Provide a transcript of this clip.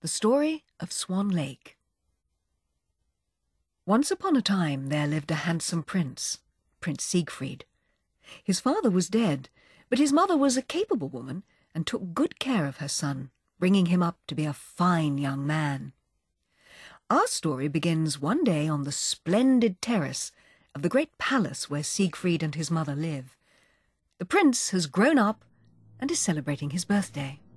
The Story of Swan Lake. Once upon a time there lived a handsome prince, Prince Siegfried. His father was dead, but his mother was a capable woman and took good care of her son, bringing him up to be a fine young man. Our story begins one day on the splendid terrace of the great palace where Siegfried and his mother live. The prince has grown up and is celebrating his birthday.